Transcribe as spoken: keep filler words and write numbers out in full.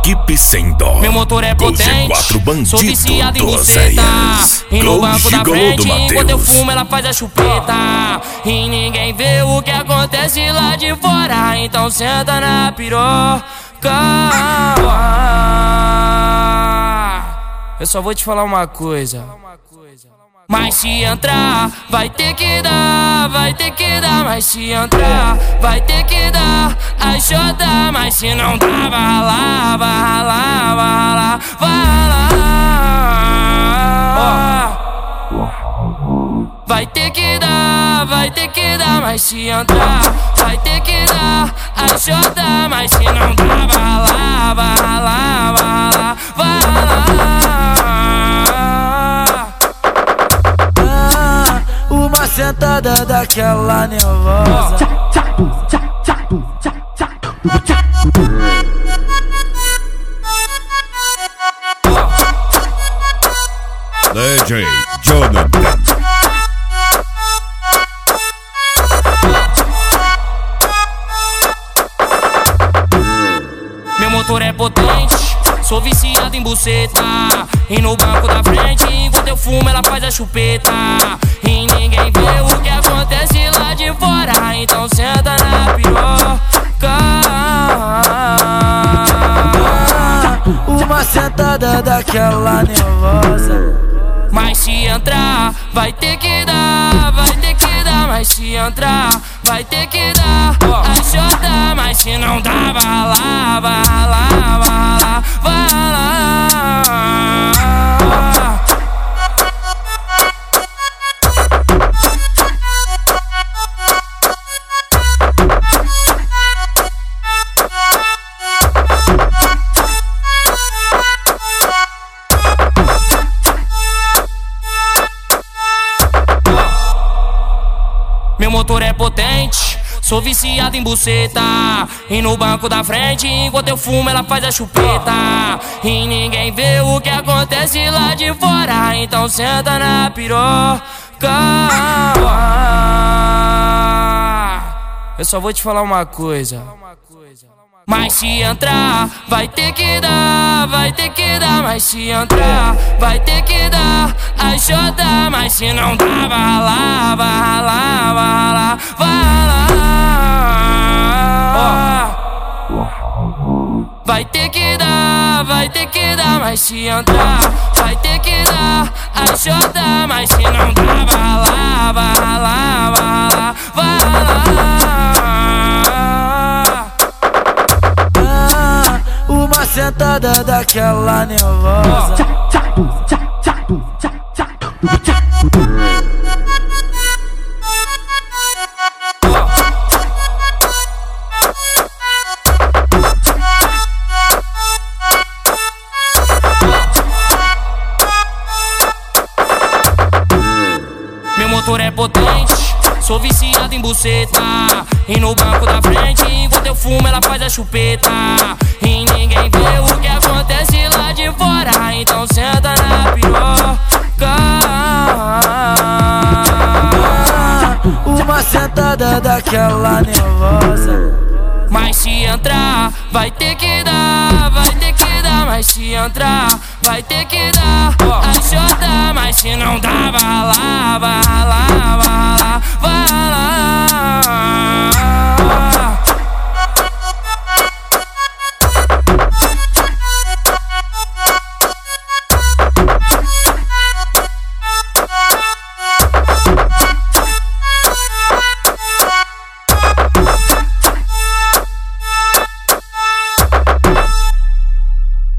Equipe sem dó. Meu motor é potente, sou viciado em buceta. E no banco da frente, enquanto eu fumo, ela faz a chupeta. E ninguém vê o que acontece lá de fora. Então senta na piroca. Eu só vou te falar uma coisa. Mas se entrar, vai ter que dar, vai ter que dar. Mas se entrar, vai ter que dar a xota. Mas se não dá, vai ralar, vai ralar, vai ralar, vai ralar. Vai ter que dar, vai ter que dar. Mas se entrar, vai ter que dar a xota. Mas se não dá, vai ralar, vai ralar, vai ralar, vai ralar. Uma sentada daquela nervosa. D J Jonathan. Meu motor é potente, sou viciado em buceta. E no banco da frente, enquanto eu fumo, ela faz a chupeta. E ninguém vê o que acontece lá de fora. Então senta na piroca. Uma sentada daquela nervosa. Mas se entrar, vai ter que dar, vai ter que dar. Mas se entrar, vai ter que dar a xota. Mas se não dá, vai ralar, vai ralar, vai ralar, vai ralar. Meu motor é potente, sou viciado em buceta. E no banco da frente, enquanto eu fumo, ela faz a chupeta. E ninguém vê o que acontece lá de fora. Então senta na piroca. Eu só vou te falar uma coisa. Mas se entrar, vai ter que dar, vai ter que dar. Mas se entrar, vai ter que dar a xota. Mas se não dá, vai ralar, vai ralar, vai ralar, vai ralar. Vai ter que dar, vai ter que dar. Mas se entrar, vai ter que dar a xota. Mas se não dá, vai ralar, vai ralar, vai ralar, vai ralar. Uma sentada daquela nervosa. Meu motor é potente, sou viciado em buceta. E no banco da frente, enquanto eu fumo, ela faz a chupeta. E ninguém vê o que acontece lá de fora. Então senta na piroca. Uma sentada daquela nervosa. Mas se entrar, vai ter que dar, vai ter que dar. Mas se entrar, vai ter que dar a xota. Mas se não dá, vai ralar, vai ralar, vai ralar, vai ralar.